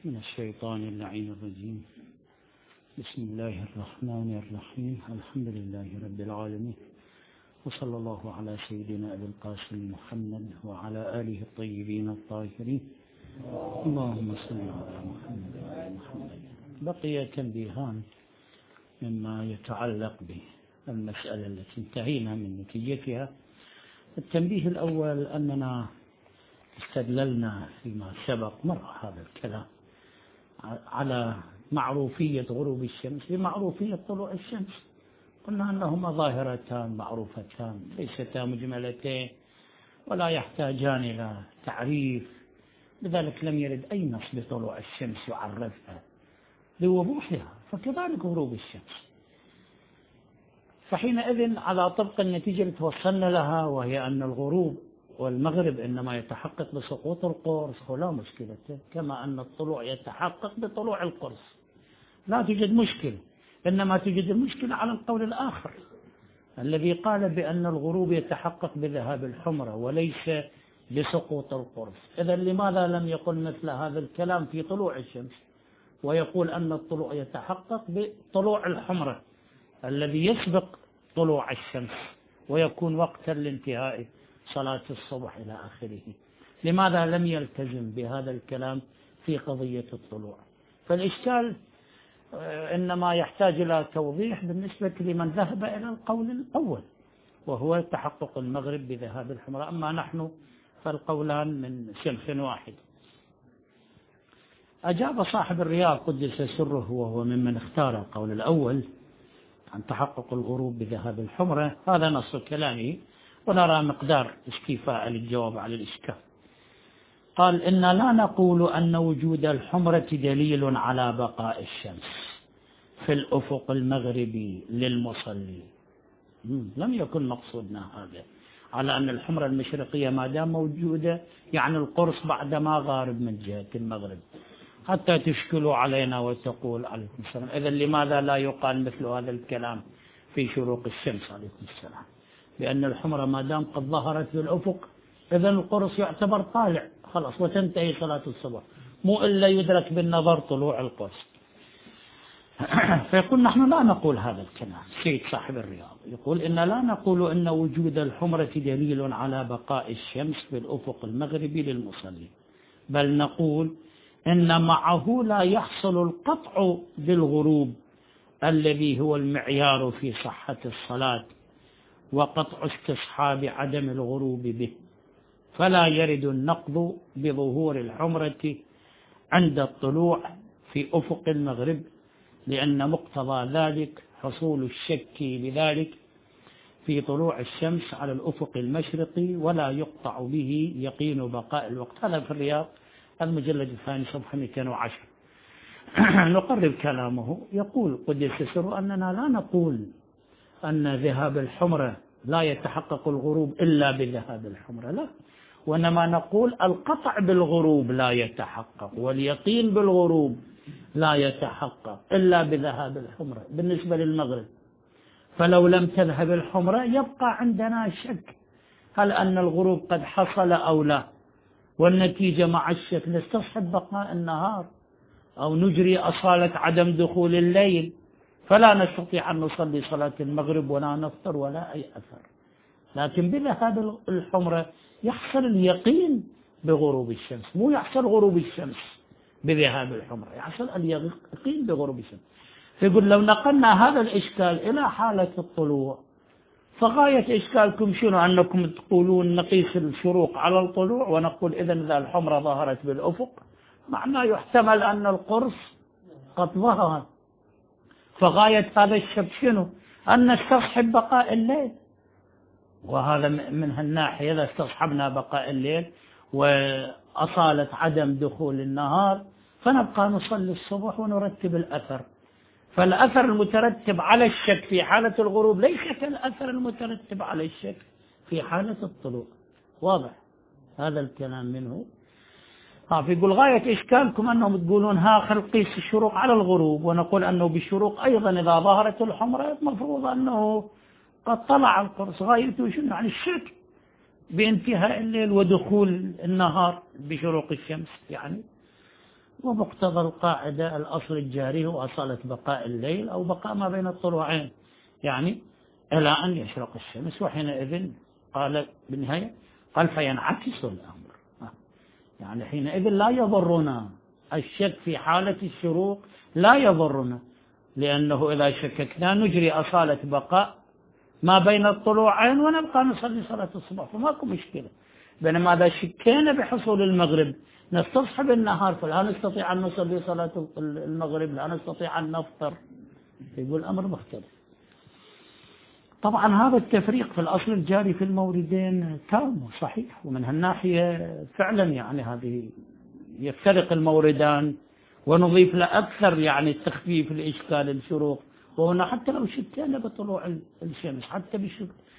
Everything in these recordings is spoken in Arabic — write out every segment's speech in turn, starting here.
من الشيطان اللعين الرجيم. بسم الله الرحمن الرحيم. الحمد لله رب العالمين، وصلى الله على سيدنا أبي القاسم محمد وعلى آله الطيبين الطاهرين. اللهم صل على محمد وعلى محمد. بقي تنبيهان مما يتعلق بالمسألة التي انتهينا من نتيجتها. التنبيه الأول أننا استدللنا فيما سبق مرة هذا الكلام على معروفية غروب الشمس بمعروفية طلوع الشمس. قلنا أنهما ظاهرتان معروفتان ليستا مجملتين ولا يحتاجان إلى تعريف، لذلك لم يرد أي نص بطلوع الشمس يعرفها بوضوحها، فكذلك غروب الشمس. فحينئذ على طبق النتيجة اللي توصلنا لها، وهي أن الغروب والمغرب إنما يتحقق بسقوط القرص ولا مشكلة، كما أن الطلوع يتحقق بطلوع القرص، لا توجد مشكلة. إنما توجد المشكلة على القول الآخر الذي قال بأن الغروب يتحقق بذهاب الحمرة وليس بسقوط القرص. إذا لماذا لم يقل مثل هذا الكلام في طلوع الشمس، ويقول أن الطلوع يتحقق بطلوع الحمرة الذي يسبق طلوع الشمس ويكون وقتا لانتهاء صلاة الصبح إلى آخره؟ لماذا لم يلتزم بهذا الكلام في قضية الطلوع؟ فالإشكال إنما يحتاج إلى توضيح بالنسبة لمن ذهب إلى القول الأول، وهو تحقق المغرب بذهاب الحمراء. أما نحن فالقولان من شمس واحد. أجاب صاحب الرياض قدس سره، وهو ممن اختار القول الأول عن تحقق الغروب بذهاب الحمرة، هذا نص كلامه، ونرى مقدار استيفاء للجواب على الإشكال. قال: إن لا نقول أن وجود الحمرة دليل على بقاء الشمس في الأفق المغربي للمصلي. لم يكن مقصودنا هذا، على أن الحمرة المشرقية ما دام موجودة يعني القرص بعدما غارب من جهة المغرب، حتى تشكلوا علينا وتقول عليكم السلام. إذا لماذا لا يقال مثل هذا الكلام في شروق الشمس عليكم السلام؟ لأن الحمرة ما دام قد ظهرت في الأفق إذا القرص يعتبر طالع خلاص، وتنتهي صلاة الصبح، مو إلا يدرك بالنظر طلوع القرص. فيقول: نحن لا نقول هذا الكلام. سيد صاحب الرياض يقول: إن لا نقول أن وجود الحمرة دليل على بقاء الشمس في الأفق المغربي للمصلي، بل نقول إن معه لا يحصل القطع بالغروب الذي هو المعيار في صحة الصلاة وقطع استصحاب عدم الغروب به، فلا يرد النقض بظهور الحمرة عند الطلوع في أفق المغرب، لأن مقتضى ذلك حصول الشك بذلك في طلوع الشمس على الأفق المشرقي، ولا يقطع به يقين بقاء الوقت. هذا في الرياض المجلد الثاني صفحة 210. نقرب كلامه. يقول قدس سره: أننا لا نقول أن ذهاب الحمرة لا يتحقق الغروب إلا بذهاب الحمرة، لا، وإنما نقول القطع بالغروب لا يتحقق، واليقين بالغروب لا يتحقق إلا بذهاب الحمرة بالنسبة للمغرب. فلو لم تذهب الحمرة يبقى عندنا شك هل أن الغروب قد حصل أو لا، والنتيجة مع الشك نستصحب بقاء النهار أو نجري أصالة عدم دخول الليل، فلا نستطيع أن نصلي صلاة المغرب ولا نفطر ولا أي أثر. لكن بذهاب الحمرة يحصل اليقين بغروب الشمس، مو يحصل غروب الشمس بذهاب الحمرة، يحصل اليقين بغروب الشمس. فيقول: لو نقلنا هذا الإشكال إلى حالة الطلوع فغاية إشكالكم شنو؟ أنكم تقولون نقيس الشروق على الطلوع، ونقول إذا الحمرة ظهرت بالأفق معناه يحتمل أن القرص قد ظهر. فغاية هذا الشك شنو؟ أن نستصحب بقاء الليل، وهذا من هالناحية إذا استصحبنا بقاء الليل وأصالة عدم دخول النهار فنبقى نصلي الصبح ونرتب الأثر. فالأثر المترتب على الشك في حالة الغروب ليس كالأثر المترتب على الشك في حالة الطلوع. واضح هذا الكلام منه؟ فيقول: غاية إشكالكم أنهم تقولون خل قيس الشروق على الغروب، ونقول أنه بالشروق أيضا إذا ظهرت الحمرة مفروض أنه قد طلع القرص. غايته شنو؟ يعني الشك بانتهاء الليل ودخول النهار بشروق الشمس يعني. ومقتضى القاعدة الأصل الجاري هو أصالة بقاء الليل أو بقاء ما بين الطلوعين، يعني إلى أن يشرق الشمس، وحينئذ قال بالنهاية قال فينعكس الأمر، يعني حينئذ لا يضرنا الشك في حالة الشروق، لا يضرنا، لأنه إذا شككنا نجري أصالة بقاء ما بين الطلوعين ونبقى نصلي صلاة الصبح، فماكو مشكلة. بينما إذا شكينا بحصول المغرب نستصحب النهار، فلا نستطيع أن نصلي صلاة المغرب، لا نستطيع أن نفطر، يقول الأمر مختلف. طبعا هذا التفريق في الأصل الجاري في الموردين تام وصحيح، ومن هالناحية فعلا يعني هذه يفترق الموردان، ونضيف له أكثر يعني التخفيف الإشكال الشروق، وهنا حتى لو شكينا بطلوع الشمس، حتى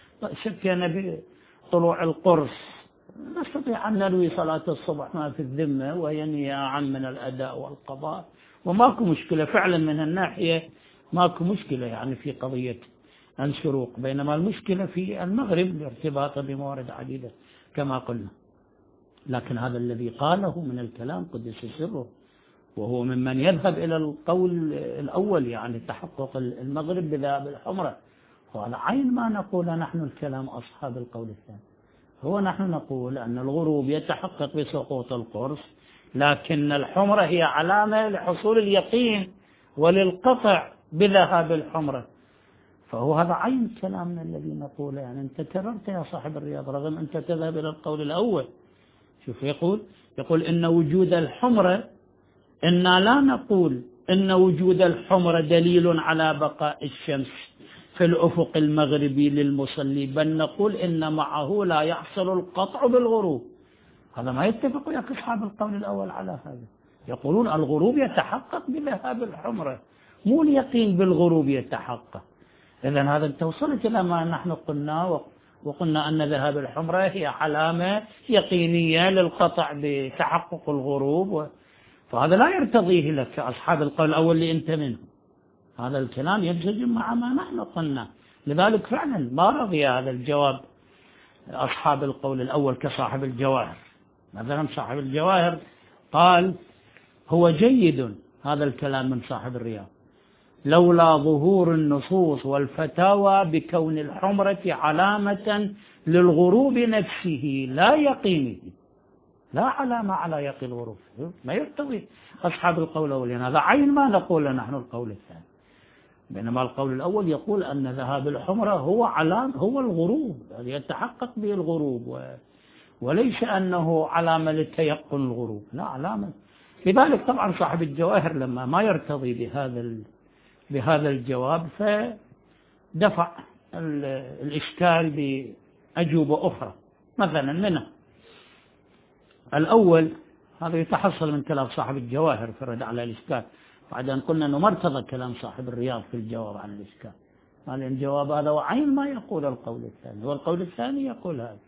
شكينا بطلوع القرص نستطيع أن نروي صلاة الصبح ما في الذمة، وهي نياعا من الأداء والقضاء، وماكو مشكلة فعلا من الناحية، ماكو مشكلة يعني في قضية الشروق. بينما المشكلة في المغرب لارتباطه بموارد عديدة كما قلنا. لكن هذا الذي قاله من الكلام قدس سره، وهو ممن يذهب إلى القول الأول، يعني تحقق المغرب بذهاب الحمرة، وهذا عين ما نقول نحن الكلام أصحاب القول الثاني. هو نحن نقول أن الغروب يتحقق بسقوط القرص، لكن الحمرة هي علامة لحصول اليقين وللقطع بذهاب الحمرة، فهو هذا عين كلامنا الذي نقوله. يعني أنت كررت يا صاحب الرياض رغم أنت تذهب إلى القول الأول. شوف يقول إن وجود الحمرة، إنا لا نقول إن وجود الحمرة دليل على بقاء الشمس في الأفق المغربي للمصلي، بل نقول إن معه لا يحصل القطع بالغروب. هذا ما يتفق وياك أصحاب القول الأول على هذا، يقولون الغروب يتحقق بذهاب الحمرة، مو اليقين بالغروب يتحقق. إذن هذا أنت وصلت إلى ما نحن قلنا، وقلنا أن ذهاب الحمرة هي علامة يقينية للقطع بتحقق الغروب، فهذا لا يرتضيه لك أصحاب القول الأول اللي أنت منه. هذا الكلام ينسجم مع ما نحن قلنا، لذلك فعلا ما رضي هذا الجواب أصحاب القول الأول كصاحب الجواهر. مثلا صاحب الجواهر قال هو جيد هذا الكلام من صاحب الرياض لولا ظهور النصوص والفتاوى بكون الحمرة علامة للغروب نفسه لا يقينه، لا علامة على يقين الغروب، ما يرتضي أصحاب القول الأول. هذا عين ما نقول نحن القول الثاني. بينما القول الأول يقول أن ذهاب الحمرة هو هو الغروب، يعني يتحقق به الغروب، وليس أنه علامة لتيقن الغروب، لا علامة. لذلك طبعا صاحب الجواهر لما ما يرتضي بهذا الجواب فدفع الإشكال بأجوبة أخرى. مثلا منها الأول، هذا يتحصل من كلام صاحب الجواهر في الرد على الإشكال، بعدين قلنا أنه ما ارتضى كلام صاحب الرياض في الجواب عن الإشكال، قال الجواب هذا وعين ما يقول القول الثاني، والقول الثاني يقول هذا.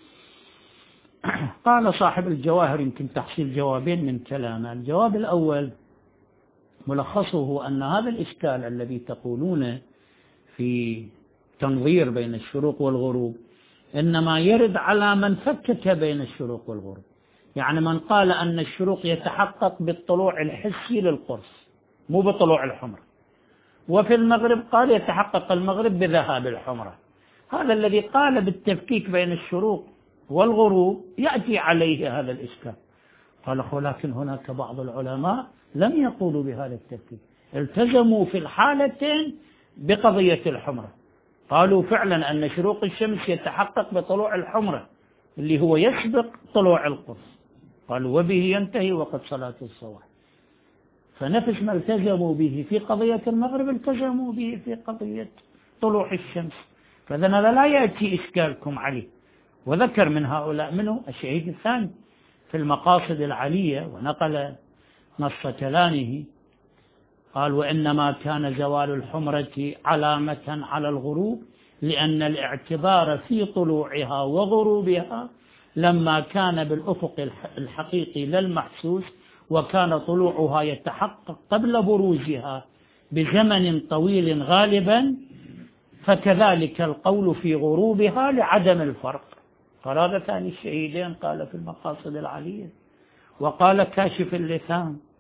قال صاحب الجواهر يمكن تحصيل جوابين من كلامه. الجواب الأول ملخصه أن هذا الإشكال الذي تقولونه في تنظير بين الشروق والغروب إنما يرد على من فكك بين الشروق والغروب، يعني من قال أن الشروق يتحقق بالطلوع الحسي للقرص مو بطلوع الحمرة، وفي المغرب قال يتحقق المغرب بذهاب الحمرة. هذا الذي قال بالتفكيك بين الشروق والغروب يأتي عليه هذا الإشكال. قال لكن هناك بعض العلماء لم يقولوا بهذا التفكيك، التزموا في الحالتين بقضية الحمرة، قالوا فعلا أن شروق الشمس يتحقق بطلوع الحمرة اللي هو يسبق طلوع القرص، قالوا وبه ينتهي وقت صلاة الصباح. فنفس ما التزموا به في قضية المغرب التزموا به في قضية طلوع الشمس، فإذا هذا لا يأتي إشكالكم عليه. وذكر من هؤلاء منه الشهيد الثاني في المقاصد العلية، ونقل نص كلامه، قال وإنما كان زوال الحمرة علامة على الغروب لأن الاعتبار في طلوعها وغروبها لما كان بالأفق الحقيقي لا المحسوس، وكان طلوعها يتحقق قبل بروزها بزمن طويل غالبا، فكذلك القول في غروبها لعدم الفرق. قال هذا ثاني الشهيدين قال في المقاصد العلية. وقال كاشف اللثام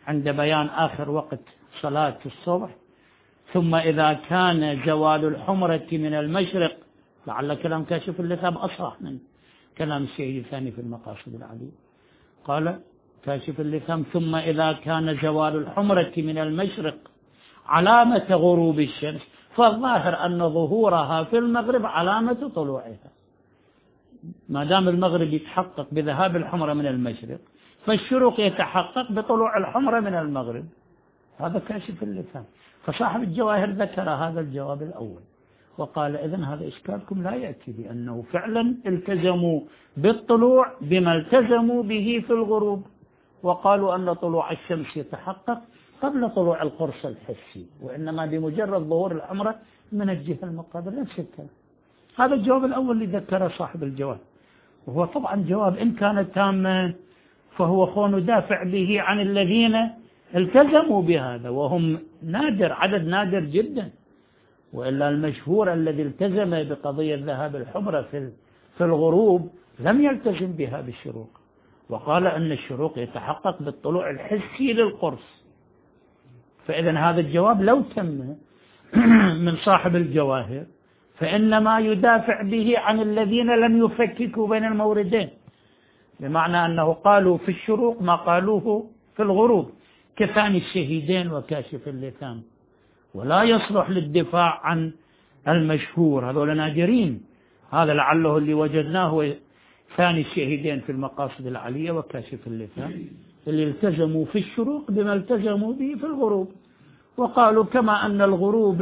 عند بيان آخر وقت صلاة الصبح. ثم إذا كان زوال الحمرة من المشرق، لعل كلام كاشف اللثام أصرح من كلام الشيخ الثاني في المقاصد العليا، قال كاشف اللثام: ثم إذا كان زوال الحمرة من المشرق علامة غروب الشمس، فالظاهر أن ظهورها في المغرب علامة طلوعها. ما دام المغرب يتحقق بذهاب الحمرة من المشرق، فالشروق يتحقق بطلوع الحمرة من المغرب. هذا كاشف اللثام. فصاحب الجواهر ذكر هذا الجواب الأول وقال: إذن هذا إشكالكم لا يأتي، بأنه فعلا التزموا بالطلوع بما التزموا به في الغروب، وقالوا أن طلوع الشمس يتحقق قبل طلوع القرص الحسي، وإنما بمجرد ظهور الحمرة من الجهة المقابلة. نفس الكلام. هذا الجواب الأول اللي ذكره صاحب الجواب، وهو طبعا جواب إن كان تاما فهو خون دافع به عن الذين التزموا بهذا، وهم نادر، عدد نادر جدا. وإلا المشهور الذي التزم بقضية ذهاب الحمرة في الغروب لم يلتزم بها بالشروق، وقال أن الشروق يتحقق بالطلوع الحسي للقرص. فإذا هذا الجواب لو تم من صاحب الجواهر فإنما يدافع به عن الذين لم يفككوا بين الموردين، بمعنى أنه قالوا في الشروق ما قالوه في الغروب، كثاني الشهيدين وكاشف اللثام. ولا يصلح للدفاع عن المشهور، هذول نادرين. هذا لعله اللي وجدناه ثاني الشهيدين في المقاصد العلية وكاشف اللثام، اللي التزموا في الشروق بما التزموا به في الغروب، وقالوا كما أن الغروب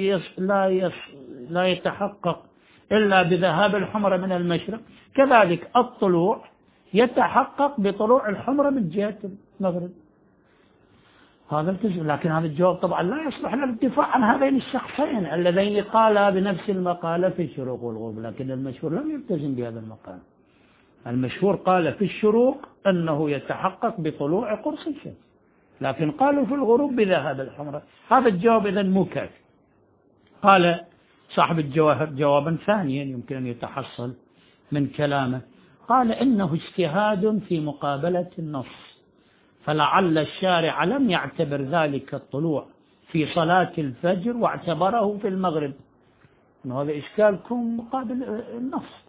لا يتحقق إلا بذهاب الحمرة من المشرق، كذلك الطلوع يتحقق بطلوع الحمرة من جهة المغرب. هذا التزم. لكن هذا الجواب طبعا لا يصلح للدفاع عن هذين الشخصين اللذين قالا بنفس المقالة في الشروق والغروب، لكن المشهور لم يلتزم بهذا المقال. المشهور قال في الشروق أنه يتحقق بطلوع قرص الشمس، لكن قالوا في الغروب بذهاب الحمرة. هذا الجواب إذن مو كافي. قال صاحب الجواهر جوابا ثانيا يمكن أن يتحصل من كلامه، قال: إنه اجتهاد في مقابلة النص، فلعل الشارع لم يعتبر ذلك الطلوع في صلاة الفجر واعتبره في المغرب. هذا إشكالكم مقابل النص،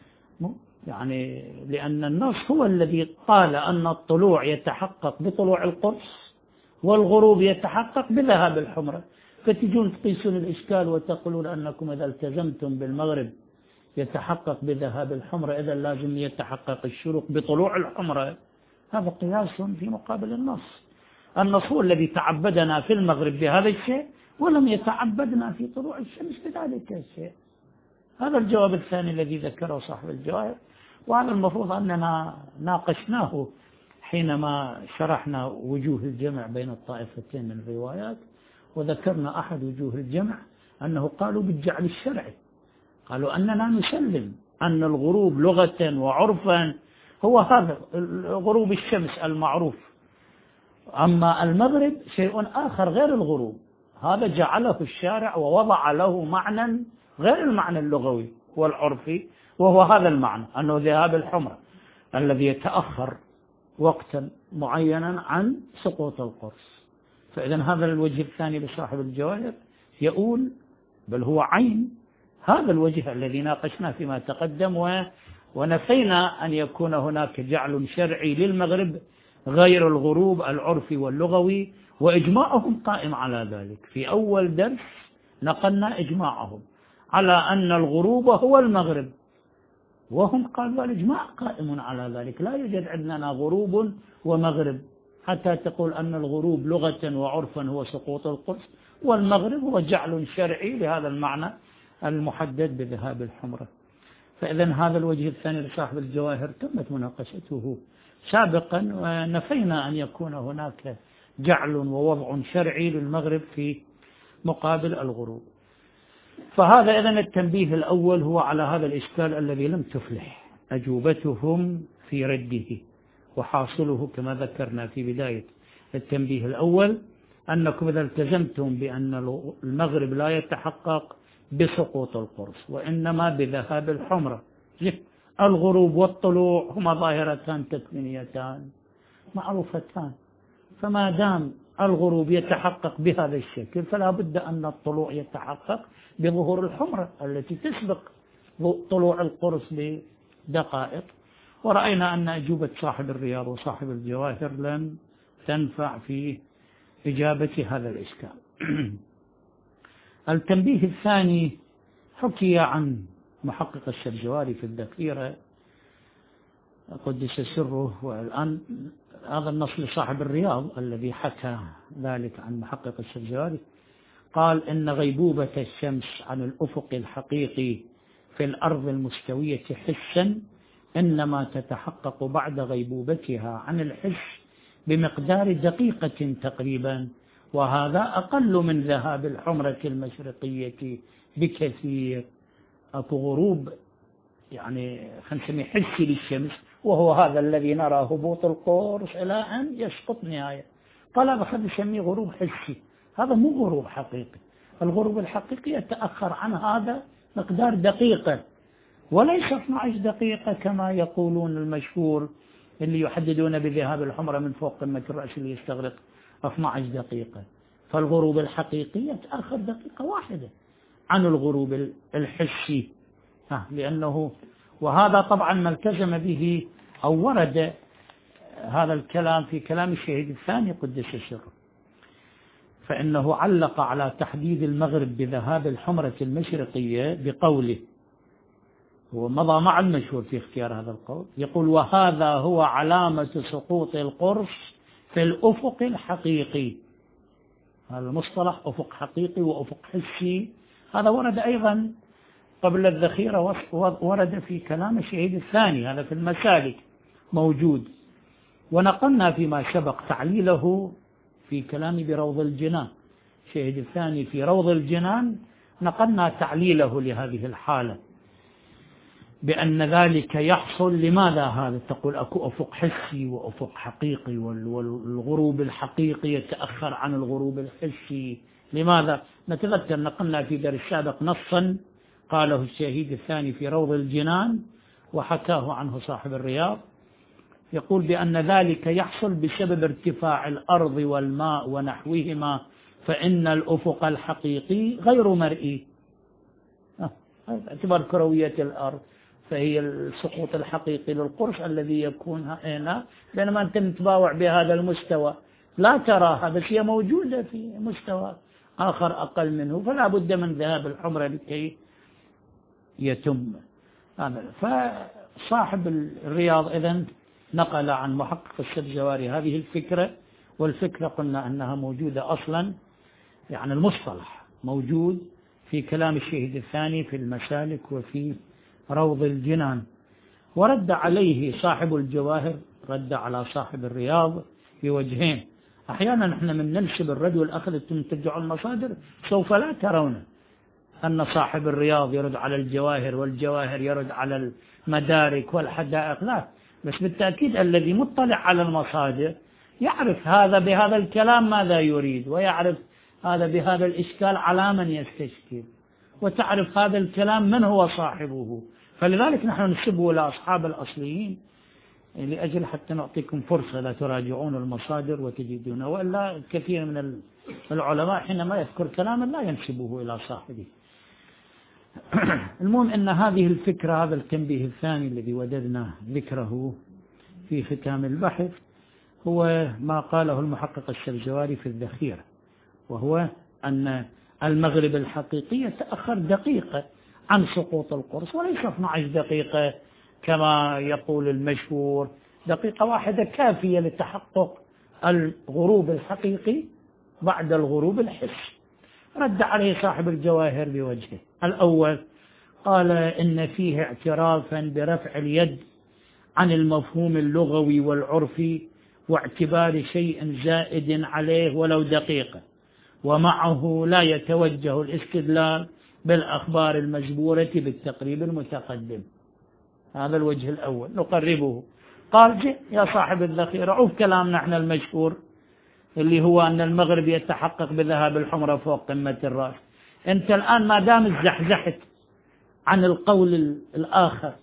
يعني لأن النص هو الذي قال أن الطلوع يتحقق بطلوع القرص والغروب يتحقق بذهاب الحمرة، فتجون تقيسون الإشكال وتقولون أنكم إذا التزمتم بالمغرب يتحقق بذهاب الحمرة إذا لازم يتحقق الشروق بطلوع الحمرة. هذا قياس في مقابل النص. النص هو الذي تعبدنا في المغرب بهذا الشيء ولم يتعبدنا في طلوع الشمس بذلك الشيء. هذا الجواب الثاني الذي ذكره صاحب الجواهر، وهذا المفروض أننا ناقشناه حينما شرحنا وجوه الجمع بين الطائفتين من الروايات، وذكرنا أحد وجوه الجمع أنه قالوا بالجعل الشرعي، قالوا أننا نسلم أن الغروب لغة وعرفا هو هذا غروب الشمس المعروف، أما المغرب شيء آخر غير الغروب، هذا جعله الشارع ووضع له معنى غير المعنى اللغوي والعرفي، وهو هذا المعنى أنه ذهاب الحمرة الذي يتأخر وقتا معينا عن سقوط القرص. فإذا هذا الوجه الثاني لصاحب الجواهر يقول بل هو عين هذا الوجه الذي ناقشناه فيما تقدم، ونفينا أن يكون هناك جعل شرعي للمغرب غير الغروب العرفي واللغوي، وإجماعهم قائم على ذلك. في أول درس نقلنا إجماعهم على أن الغروب هو المغرب، وهم قالوا الإجماع قائم على ذلك، لا يوجد عندنا غروب ومغرب حتى تقول أن الغروب لغة وعرفا هو سقوط القرص، والمغرب هو جعل شرعي لهذا المعنى المحدد بذهاب الحمرة. فإذا هذا الوجه الثاني لصاحب الجواهر تمت مناقشته سابقا، ونفينا أن يكون هناك جعل ووضع شرعي للمغرب في مقابل الغروب. فهذا إذن التنبيه الأول هو على هذا الإشكال الذي لم تفلح أجوبتهم في رده، وحاصله كما ذكرنا في بداية التنبيه الأول أنكم إذا التزمتم بأن المغرب لا يتحقق بسقوط القرص وإنما بذهاب الحمرة، الغروب والطلوع هما ظاهرتان تكوينيتان معروفتان، فما دام الغروب يتحقق بهذا الشكل فلا بد أن الطلوع يتحقق بظهور الحمرة التي تسبق طلوع القرص بدقائق. ورأينا أن أجوبة صاحب الرياض وصاحب الجواهر لم تنفع في إجابة هذا الإشكال. التنبيه الثاني حكي عن محقق السرجواري في الذخيرة قدس سره، والآن هذا النص لصاحب الرياض الذي حكى ذلك عن محقق السرجواري، قال إن غيبوبة الشمس عن الأفق الحقيقي في الأرض المستوية حسا إنما تتحقق بعد غيبوبتها عن الحس بمقدار دقيقة تقريبا، وهذا أقل من ذهاب الحمرة المشرقية بكثير. أكو غروب يعني خلينا نسميه حسي للشمس، وهو هذا الذي نرى هبوط القرص إلى أن يسقط نهاية. قال خلينا نسميه غروب حسي، هذا مو غروب حقيقي. الغروب الحقيقي يتأخر عن هذا مقدار دقيقة، وليس 12 دقيقة كما يقولون المشهور اللي يحددون بذهاب الحمرة من فوق قمة الرأس اللي يستغرق 12 دقيقة. فالغروب الحقيقي يتأخر دقيقة واحدة عن الغروب الحسي، لأنه وهذا طبعا ما التزم به أو ورد هذا الكلام في كلام الشهيد الثاني قدس سره، فإنه علق على تحديد المغرب بذهاب الحمرة المشرقية بقوله، هو مضى مع المشهور في اختيار هذا القول، يقول وهذا هو علامة سقوط القرص في الأفق الحقيقي. هذا المصطلح أفق حقيقي وأفق حسي هذا ورد أيضا قبل الذخيرة، ورد في كلام الشهيد الثاني، هذا في المسالك موجود، ونقلنا فيما سبق تعليله في كلام بروض الجنان. الشهيد الثاني في روض الجنان نقلنا تعليله لهذه الحالة بأن ذلك يحصل. لماذا هذا؟ تقول أكو أفق حسي وأفق حقيقي، والغروب الحقيقي يتأخر عن الغروب الحسي. لماذا؟ نتذكر نقلنا في درس سابق نصا قاله الشهيد الثاني في روض الجنان وحكاه عنه صاحب الرياض، يقول بأن ذلك يحصل بسبب ارتفاع الأرض والماء ونحوهما، فإن الأفق الحقيقي غير مرئي. اعتبار كروية الأرض فهي السقوط الحقيقي للقرص الذي يكون هنا، بينما أنت متباوع بهذا المستوى لا تراها، بس هي موجودة في مستوى آخر أقل منه، فلا بد من ذهاب الحمرة لكي يتم هذا. فصاحب الرياض إذن نقل عن محقق السرجواري هذه الفكرة، والفكرة قلنا أنها موجودة أصلا، يعني المصطلح موجود في كلام الشهيد الثاني في المسالك وفي روض الجنان. ورد عليه صاحب الجواهر، رد على صاحب الرياض بوجهين. أحيانا نحن من ننسب الرد والأخذ ترجعوا المصادر سوف لا ترون أن صاحب الرياض يرد على الجواهر والجواهر يرد على المدارك والحدائق، لا، بس بالتأكيد الذي مطلع على المصادر يعرف هذا بهذا الكلام ماذا يريد، ويعرف هذا بهذا الإشكال على من يستشكل، وتعرف هذا الكلام من هو صاحبه. فلذلك نحن نسبه لأصحاب الأصليين لأجل حتى نعطيكم فرصة لا تراجعون المصادر وتجدونه، وإلا كثير من العلماء حينما يذكر كلاما لا ينسبه إلى صاحبه. المهم أن هذه الفكرة، هذا التنبيه الثاني الذي وجدنا ذكره في ختام البحث هو ما قاله المحقق السرجواري في الذخيرة، وهو أن المغرب الحقيقي يتأخر دقيقة عن سقوط القرص، وليس 12 دقيقة كما يقول المشهور، دقيقة واحدة كافية لتحقق الغروب الحقيقي بعد الغروب الحسي. رد عليه صاحب الجواهر بوجهه. الأول قال إن فيه اعترافا برفع اليد عن المفهوم اللغوي والعرفي واعتبار شيء زائد عليه ولو دقيقة، ومعه لا يتوجه الاستدلال بالأخبار المجبورة بالتقريب المتقدم. هذا الوجه الأول نقربه. قال يا صاحب الذخيرة عوف كلامنا احنا المشهور اللي هو أن المغرب يتحقق بذهاب الحمرة فوق قمة الرأس. أنت الآن ما دام زحزحت عن القول الآخر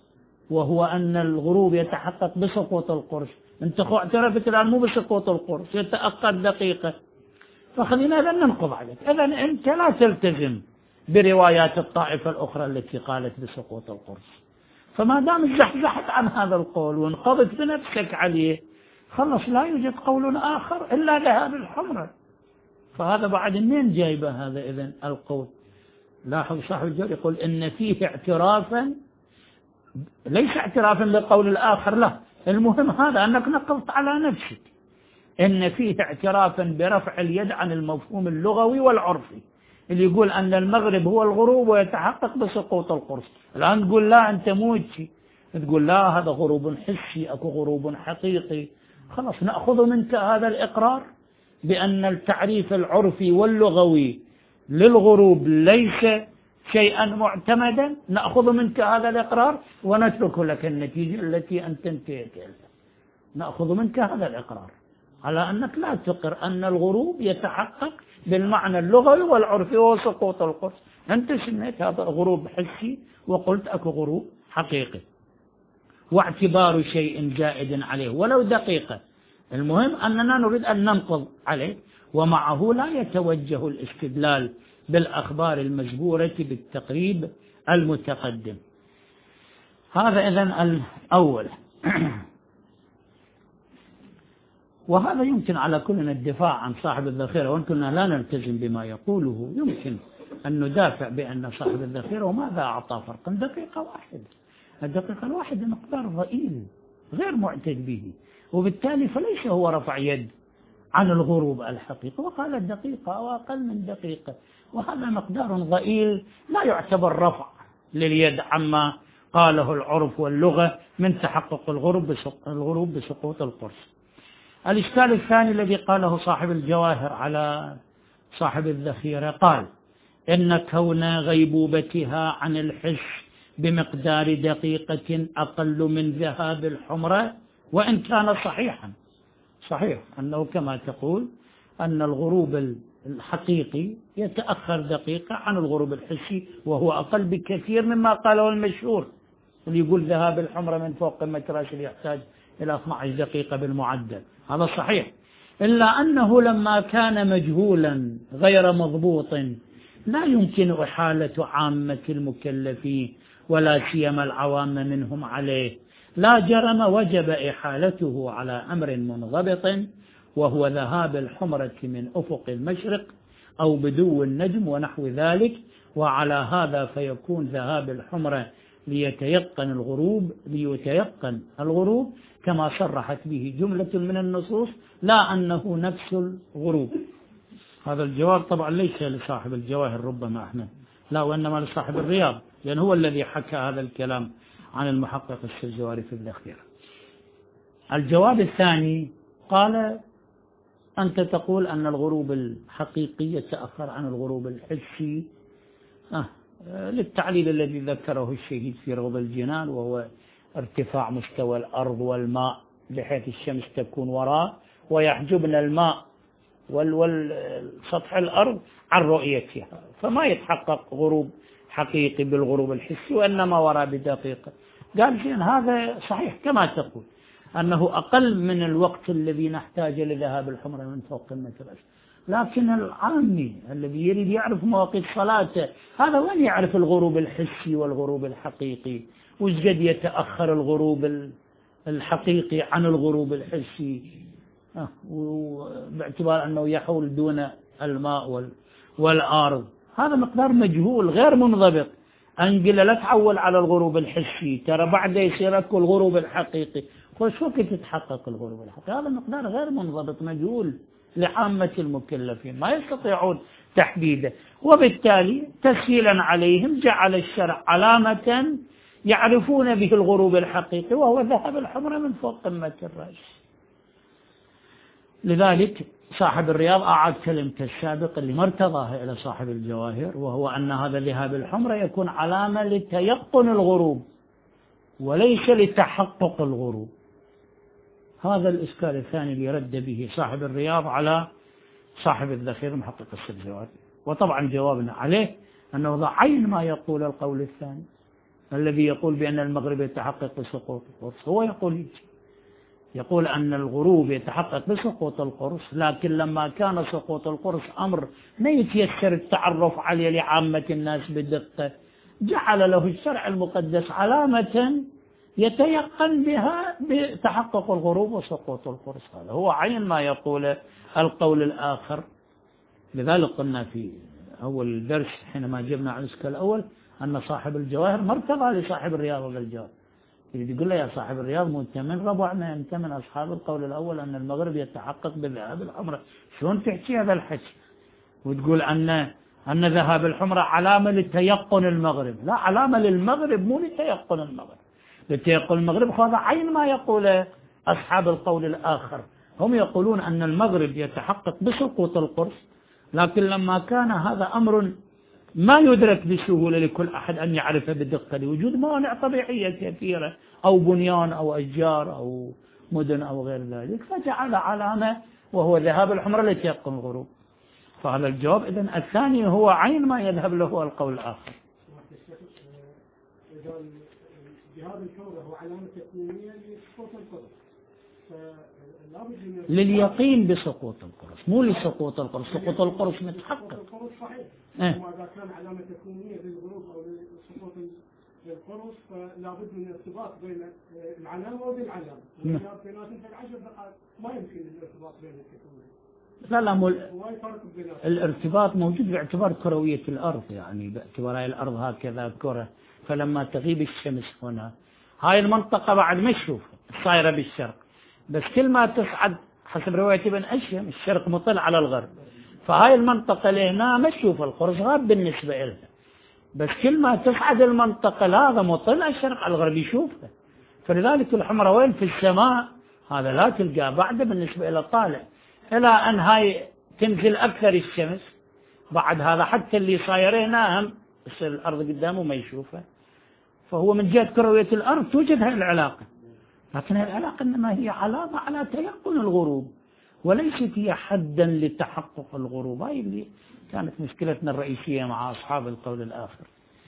وهو أن الغروب يتحقق بسقوط القرص. أنت اعترفت الآن مو بسقوط القرص، يتأخر دقيقة، فخلينا إذا ننقض عليك. إذا أنت لا تلتزم بروايات الطائفة الأخرى التي قالت بسقوط القرص، فما دام زحزحت عن هذا القول وانقضت بنفسك عليه، خلص لا يوجد قول آخر إلا ذهاب الحمرة. فهذا بعد منين جايبه هذا إذن القول؟ لاحظ صاحب الجوهر يقول إن فيه اعترافا، ليس اعترافا بالقول الآخر، لا، المهم هذا أنك نقلت على نفسك إن فيه اعترافا برفع اليد عن المفهوم اللغوي والعرفي اللي يقول أن المغرب هو الغروب ويتحقق بسقوط القرص. الآن تقول لا أنت موجي، تقول لا هذا غروب حسي، أكو غروب حقيقي. خلاص نأخذ منك هذا الإقرار بأن التعريف العرفي واللغوي للغروب ليس شيئا معتمدا، نأخذ منك هذا الإقرار ونترك لك النتيجة التي أنت انتهيت إليها. نأخذ منك هذا الإقرار على أنك لا تقر أن الغروب يتحقق بالمعنى اللغوي والعرفي وهو سقوط القرص. أنت سميت هذا غروب حسي وقلت أكو غروب حقيقي، واعتبار شيء زائد عليه ولو دقيقة. المهم أننا نريد أن ننقض عليه، ومعه لا يتوجه الاستدلال بالأخبار المجبورة بالتقريب المتقدم. هذا إذن الأول. وهذا يمكن على كلنا الدفاع عن صاحب الذخيرة، وإن كنا لا نلتزم بما يقوله يمكن أن ندافع بأن صاحب الذخيرة وماذا أعطى فرقا دقيقة واحدة. الدقيقة الواحدة مقدار ضئيل غير معتد به، وبالتالي فليس هو رفع يد عن الغروب الحقيقي، وقال الدقيقة أو أقل من دقيقة، وهذا مقدار ضئيل لا يعتبر رفع لليد عما قاله العرف واللغة من تحقق الغروب بسقوط القرص. الإشكال الثاني الذي قاله صاحب الجواهر على صاحب الذخيرة، قال إن كون غيبوبتها عن الحس بمقدار دقيقة أقل من ذهاب الحمرة، وإن كان صحيحا، صحيح أنه كما تقول أن الغروب الحقيقي يتأخر دقيقة عن الغروب الحسي، وهو أقل بكثير مما قاله المشهور اللي يقول ذهاب الحمرة من فوق قمة راسل يحتاج إلى 12 دقيقة بالمعدل. هذا صحيح، إلا أنه لما كان مجهولا غير مضبوط لا يمكن إحالة عامة المكلفين ولا سيما العوام منهم عليه، لا جرم وجب إحالته على أمر منضبط وهو ذهاب الحمرة من أفق المشرق أو بدو النجم ونحو ذلك. وعلى هذا فيكون ذهاب الحمرة ليتيقن الغروب كما صرحت به جملة من النصوص، لا أنه نفس الغروب. هذا الجواب طبعا ليس لصاحب الجواهر ربما أحمد، لا، وإنما لصاحب الرياض، لأن هو الذي حكى هذا الكلام عن المحقق السجواري في الذخيرة. الجواب الثاني قال أنت تقول أن الغروب الحقيقي يتأخر عن الغروب الحسي للتعليل الذي ذكره الشهيد في روض الجنان، وهو ارتفاع مستوى الأرض والماء بحيث الشمس تكون وراء ويحجبنا الماء والسطح الأرض عن رؤيتها، فما يتحقق غروب حقيقي بالغروب الحسي وإنما وراء بدقيقة. قال زين هذا صحيح كما تقول أنه أقل من الوقت الذي نحتاج لذهاب الحمرة من فوق قمة الرأس، لكن العامي الذي يريد يعرف مواقيت صلاته هذا وين يعرف الغروب الحسي والغروب الحقيقي، وزقد يتأخر الغروب الحقيقي عن الغروب الحسي باعتبار أنه يحول دون الماء والأرض. هذا مقدار مجهول غير منضبط. أنقل لا تعول على الغروب الحسي، ترى بعد يصير لك الغروب الحقيقي، وشو كنت تتحقق الغروب الحقيقي؟ هذا مقدار غير منضبط مجهول لعامة المكلفين، ما يستطيعون تحديده، وبالتالي تسهيلا عليهم جعل الشرع علامة يعرفون به الغروب الحقيقي وهو ذهب الحمرة من فوق قمة الرأس. لذلك صاحب الرياض أعاد كلمته السابق اللي ما ارتضاها إلى صاحب الجواهر، وهو أن هذا ذهاب الحمرة يكون علامة لتيقن الغروب وليس لتحقق الغروب. هذا الإشكال الثاني اللي رد به صاحب الرياض على صاحب الذخيرة محقق السجواري، وطبعا جوابنا عليه أنه ضعين ما يقول القول الثاني، الذي يقول بأن المغرب يتحقق بسقوط القرص هو يقول أن الغروب يتحقق بسقوط القرص، لكن لما كان سقوط القرص أمر ما يتيسر التعرف عليه لعامة الناس بدقة، جعل له الشرع المقدس علامة يتيقن بها بتحقق الغروب وسقوط القرص. هذا هو عين ما يقول القول الآخر. لذلك قلنا في أول الدرس حينما جبنا على الإشكال الأول أن صاحب الجواهر ما ارتضى لصاحب الرياض بالجواهر، يقول له يا صاحب الرياض أنت من ربعنا، أنت من أصحاب القول الأول أن المغرب يتحقق بذهاب الحمرة، شلون تحكي هذا الحكي وتقول أن ذهاب الحمرة علامة لتيقن المغرب؟ لا، علامة للمغرب مو لتيقن المغرب. لتيقن المغرب هذا عين ما يقول أصحاب القول الآخر، هم يقولون أن المغرب يتحقق بسقوط القرص، لكن لما كان هذا أمر ما يدرك بسهولة لكل أحد أن يعرفه بدقة لوجود موانع طبيعية كثيرة أو بنيان أو أشجار أو مدن أو غير ذلك، فجعل علامة وهو ذهاب الحمرة لتيقن الغروب. فهذا الجواب. إذن الثاني هو عين ما يذهب له القول الآخر. ذهاب الحمرة هو علامة تكوينية لسقوط القرص، لليقين بسقوط القرص مو لسقوط القرص. سقوط القرص متحقق. القرص صحيح. وإذا كان علامة تكوينية للغروب أو لسقوط القرص فلا بد من ارتباط بين العلامة وبالعلامة. بيناتهم 10 دقائق ما يمكن الارتباط بين التكوين. لا الارتباط موجود باعتبار كروية الأرض، يعني باعتبار هاي الأرض هكذا كرة، فلما تغيب الشمس هنا هاي المنطقة بعد ما تشوفها صايرة بالشرق، بس كل ما تصعد حسب رواية ابن أشيم الشرق مطل على الغرب، فهاي المنطقة لهنا ما تشوف القرص غاب بالنسبة لها، بس كل ما تصعد المنطقة هذا مطل الشرق على الغرب يشوفها. فلذلك الحمرة وين في السماء هذا لا تلقاه بعد بالنسبة إلى الطالع، إلى أن هاي تنزل أكثر الشمس بعد هذا حتى اللي صايرين ناهم بس الأرض قدامه ما يشوفها. فهو من جهة كروية الأرض توجد هذه العلاقة، لكن هذه العلاقة إنما هي علامة على تيقن الغروب وليست هي حدا لتحقق الغروب. هاي اللي كانت مشكلتنا الرئيسية مع أصحاب القول الآخر.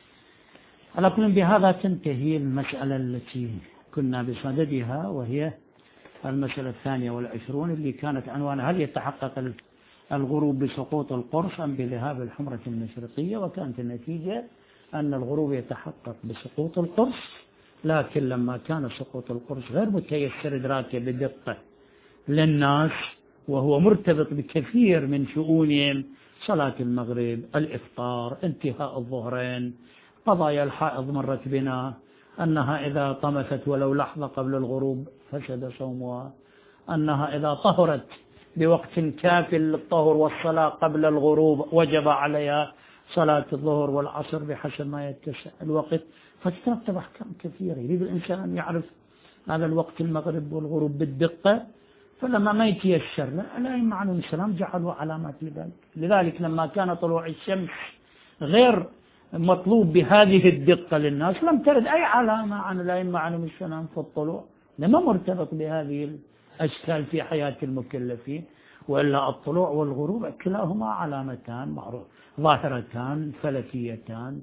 على كل بهذا تنتهي المسألة التي كنا بصددها، وهي المسألة 22 اللي كانت عنوانها هل يتحقق الغروب بسقوط القرص أم بذهاب الحمرة المشرقية، وكانت النتيجة أن الغروب يتحقق بسقوط القرص، لكن لما كان سقوط القرص غير متيسر إدراكه بدقة للناس وهو مرتبط بكثير من شؤونهم، صلاة المغرب، الإفطار، انتهاء الظهرين، قضايا الحائض مرت بنا أنها إذا طمست ولو لحظة قبل الغروب فسد صومها، أنها إذا طهرت بوقت كاف للطهر والصلاة قبل الغروب وجب عليها صلاة الظهر والعصر بحسب ما يتسع الوقت، فتترتب أحكام كثيرة. يريد الإنسان أن يعرف هذا الوقت المغرب والغروب بالدقة، فلما ما يتيسر الأئمة عليهم السلام جعلوا علامات لذلك. لذلك لما كان طلوع الشمس غير مطلوب بهذه الدقة للناس لم ترد أي علامة عن الأئمة عليهم السلام في الطلوع، لما مرتبط بهذه الأشكال في حياة المكلفين، وإلا الطلوع والغروب كلاهما علامتان معروف ظاهرتان فلكيتان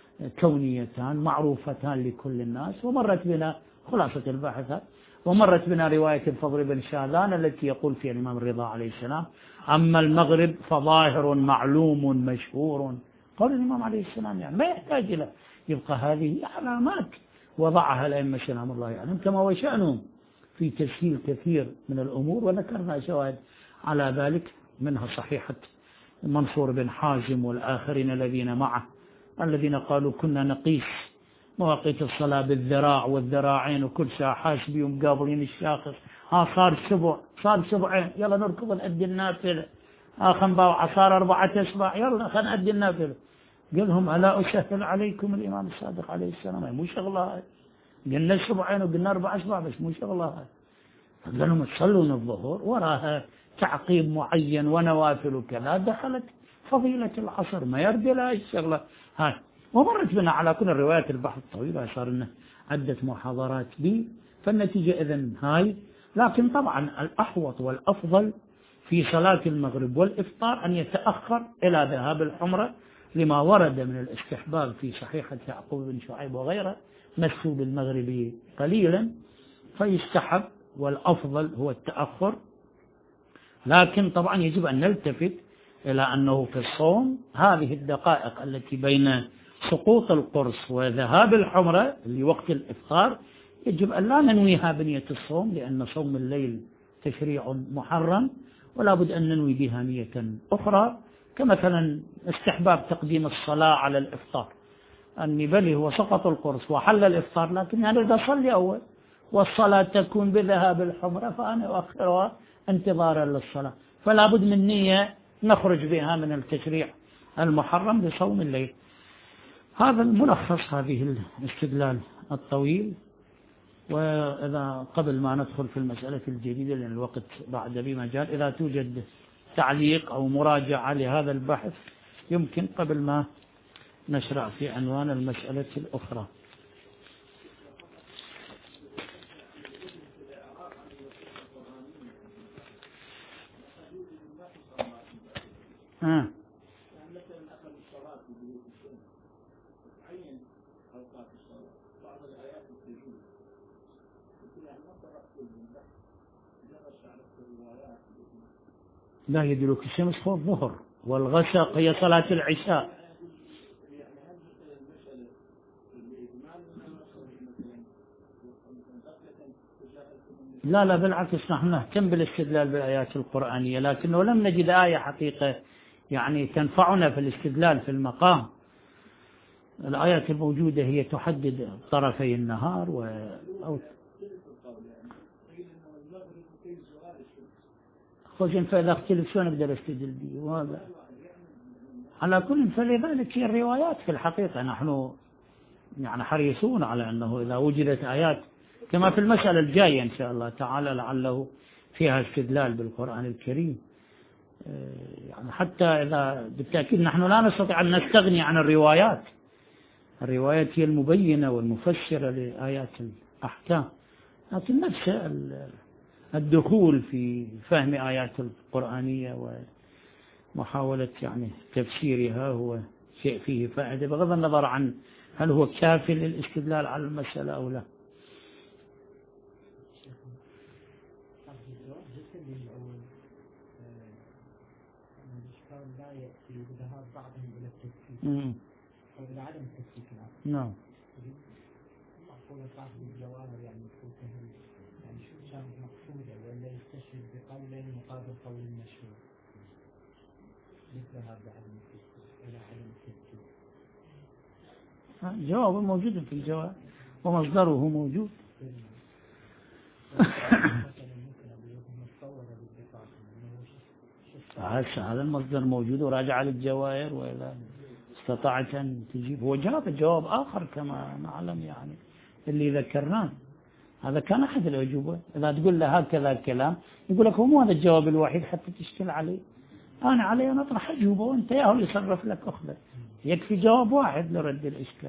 كونيتان معروفتان لكل الناس. ومرت بنا خلاصة البحث، ومرت بنا رواية الفضل بن شاذان التي يقول فيها الإمام الرضا عليه السلام أما المغرب فظاهر معلوم مشهور. قول الإمام عليه السلام يعني ما يحتاج إلى يبقى هذه علامات وضعها الأئمة سلام الله عليهم كما وشأنهم في تسهيل كثير من الأمور، وذكرنا شواهد على ذلك منها صحيحة منصور بن حازم والآخرين الذين معه الذين قالوا كنا نقيس مواقيت الصلاة بالذراع والذراعين وكل ساعة حاسبين مقابلين الشاخص، صار سبعين يلا نركض نأدي النافلة، خنباوعة صار 4 أسباع يلا خلينا نأدي النافلة. قال لهم ألا أسهل عليكم الإمام الصادق عليه السلام مو شغلة هاي، قلنا 7 وقلنا 4 أسباع بس مو شغلة هاي. قال لهم تصلون الظهر وراها تعقيب معين ونوافل وكذا، دخلت فضيلة العصر ما يرضي لها الشغلة هاي. ومرت بنا على كل الروايات البحث الطويلة صار لنا عدة محاضرات بي، فالنتيجة إذن هاي. لكن طبعا الأحوط والأفضل في صلاة المغرب والإفطار أن يتأخر إلى ذهاب الحمرة، لما ورد من الاستحباب في صحيحة يعقوب بن شعيب وغيره، مسوا بالمغرب قليلا، فيستحب والأفضل هو التأخر. لكن طبعا يجب أن نلتفت إلى أنه في الصوم هذه الدقائق التي بين سقوط القرص وذهاب الحمرة اللي وقت الإفطار يجب أن لا ننويها بنية الصوم، لأن صوم الليل تشريع محرم، ولا بد أن ننوي بها نية أخرى، كمثلا استحباب تقديم الصلاة على الإفطار، أني بلي هو سقط القرص وحل الإفطار، لكن أنا أريد أصلي أول والصلاة تكون بذهاب الحمرة فأنا أؤخرها انتظارا للصلاة، فلا بد من نية نخرج بها من التشريع المحرم لصوم الليل. هذا الملخص هذه الاستدلال الطويل. وإذا قبل ما ندخل في المسألة الجديدة لأن الوقت بعد بمجال، إذا توجد تعليق أو مراجعة لهذا البحث يمكن قبل ما نشرع في عنوان المسألة الأخرى. لا يدرك الشمس هو الظهر، والغسق هي صلاة العشاء. لا بالعكس، نحن نهتم بالاستدلال بالآيات القرآنية، لكنه لم نجد آية حقيقة يعني تنفعنا في الاستدلال في المقام. الآيات الموجودة هي تحدد طرفي النهار فإذا اختلف شو نقدر استدل به؟ وهذا على كل، فلذلك هي الروايات في الحقيقة نحن يعني حريصون على أنه إذا وجدت آيات كما في المسألة الجاية إن شاء الله تعالى لعله فيها استدلال بالقرآن الكريم، يعني حتى إذا بالتأكيد نحن لا نستطيع أن نستغني عن الروايات. الروايات هي المبينة والمفسرة لآيات الأحكام، لكن نفس الدخول في فهم آيات القرآنية ومحاولة يعني تفسيرها هو شيء فيه فائدة، بغض النظر عن هل هو كافي للاستدلال على المسألة أو لا. نعم. جواب موجود في الجواب ومصدره موجود. هذا المصدر موجود وراجع للجواهر، وإذا استطعت أن تجيب هو جاب الجواب آخر كما نعلم يعني اللي ذكرناه، هذا كان أحد الأجوبة. إذا تقول له هكذا الكلام يقول لك هو مو هذا الجواب الوحيد حتى تشكل عليه، أنا علي أن أطرح أجوبة وأنت ياهو اللي يصرف لك أخذ، يكفي جواب واحد لرد الإشكال.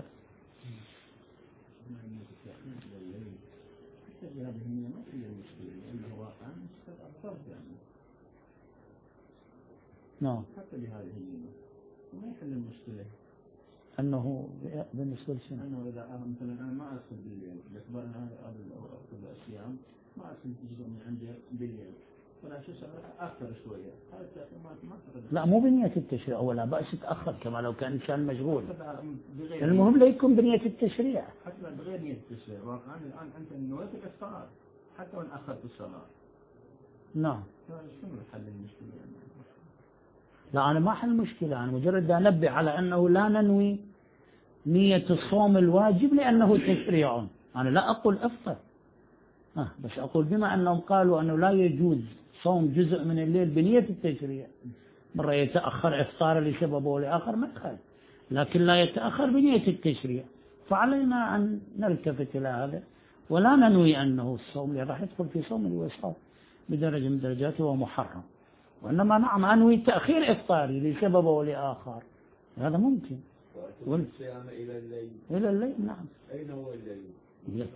نعم. حتى بهذه النية ما يحل المشكلة أنه بالنسبة لشنو؟ أنه إذا مثلا أنا ما أرسل بالليل، باعتبار أن هذا أرسل الصيام ما أرسل جزء من عندي بالليل، فلا شو أكثر شوية، هذا ما لا مو بنية التشريع، ولا بأس تأخر كما لو كان إنسان مشغول، المهم لا يكون بنية التشريع. حتى بغير نية التشريع، واقعا الآن أنت نويت الإفطار حتى وإن أخرت الصلاة. نعم. شنو حل المشكلة يعني؟ لا أنا ما حل المشكلة، أنا مجرد أنبه على أنه لا ننوي نية الصوم الواجب لأنه تشريع. أنا لا أقول أفطر، بس أقول بما أنهم قالوا أنه لا يجوز صوم جزء من الليل بنية التشريع، مرة يتأخر إفطار لسبب ولآخر مدخل، لكن لا يتأخر بنية التشريع، فعلينا أن نلتفت إلى هذا ولا ننوي أنه الصوم، لأنه راح يدخل في صوم الوسط بدرجة من درجاته ومحرم، وإنما نعم أنوي تأخير إفطاري لسبب ولآخر، هذا ممكن. والصيام إلى الليل. إلى الليل نعم. أين هو الليل؟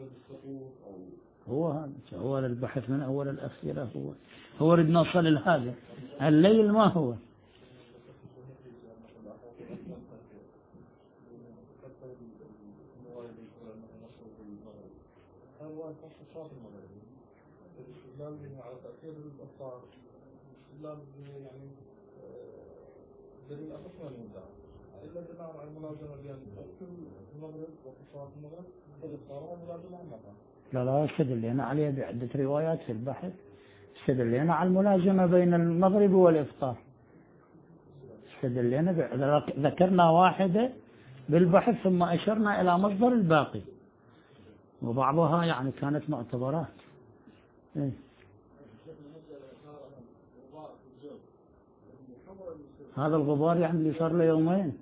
هو البحث من أول الأخيرة، هو ردنا نوصل لهذا الليل ما هو. عنوان تخصصات المغربي الاستدلال على تأثير الأفطار استدلال يعني دليل أساس من المدعى إلا دليل على الملازمة بين تأثير المغرب وخصوصات المغرب والإفطار والملازمة عامة. لا استدلينا عليه بعدة روايات في البحث، استدلينا على الملازمة بين المغرب والإفطار، استدلينا ذكرنا واحدة بالبحث ثم أشرنا إلى مصدر الباقي، وبعضها يعني كانت معتبرات. إيه؟ هذا الغبار يعني اللي صار له يومين.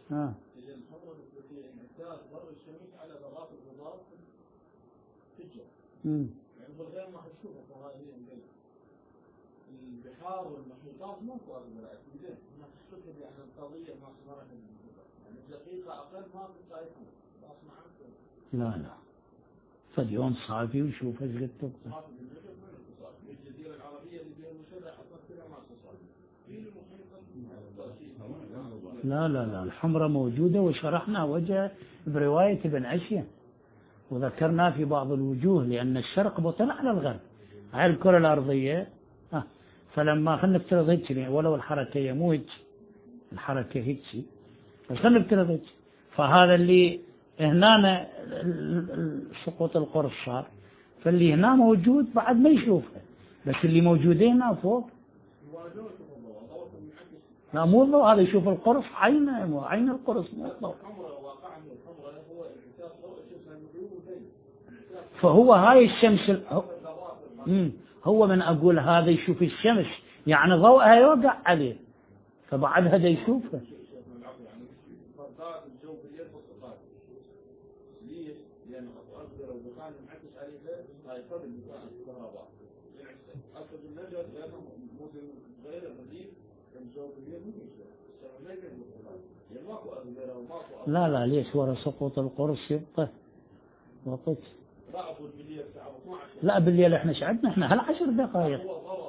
البحار والمحيطات ما صار بالأكيد، ما تشتكي يعني القضية ما صار يعني دقيقة أقل ما بتلاقيهم بسمع عنكم. لا فد يوم صافي وشوف ايش قد تبقى. الجزيرة العربية اللي بين المشرع أصلا كلها ما تصل. لا الحمرة موجودة وشرحنا وجه برواية ابن عشية، وذكرنا في بعض الوجوه لأن الشرق بطل على الغرب على الكرة الأرضية. فلما خلنا نفترض هيك ولو الحركة مو هيك، الحركة هيك بس خلنا نفترض هيك، فهذا اللي هنا سقوط القرص صار، فاللي هنا موجود بعد ما يشوفه، بس اللي موجودين هنا فوق لا مو الضوء، هذا يشوف القرص عينه، عين القرص مو الضوء. فهو هاي الشمس هو من أقول هذا يشوف الشمس يعني ضوءها يوقع عليه، فبعد هذا يشوفه. لا ليش ورا سقوط القرص يبقى وقت؟ لا بالليل احنا شعبنا احنا هل 10 دقائق.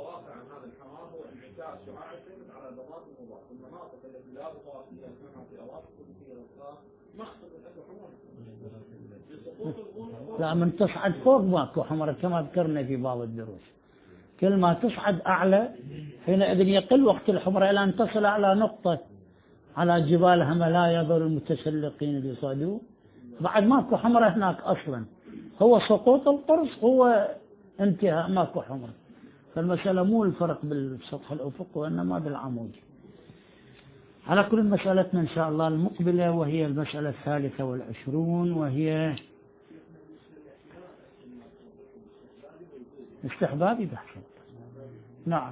لا من تصعد فوق ماكو حمرة كما ذكرنا في بعض الدروس، كل ما تصعد أعلى حينئذ يقل وقت الحمرة إلى أن تصل على نقطة على جبال هملايا ذول المتسلقين اللي صادوا، بعد ماكو حمرة هناك أصلا، هو سقوط القرص هو انتهاء ماكو حمرة. فالمسألة مو الفرق بالسطح الأفق وإنما بالعمود. على كل مسألتنا إن شاء الله المقبلة وهي المسألة 23 وهي استحبابي بحث. نعم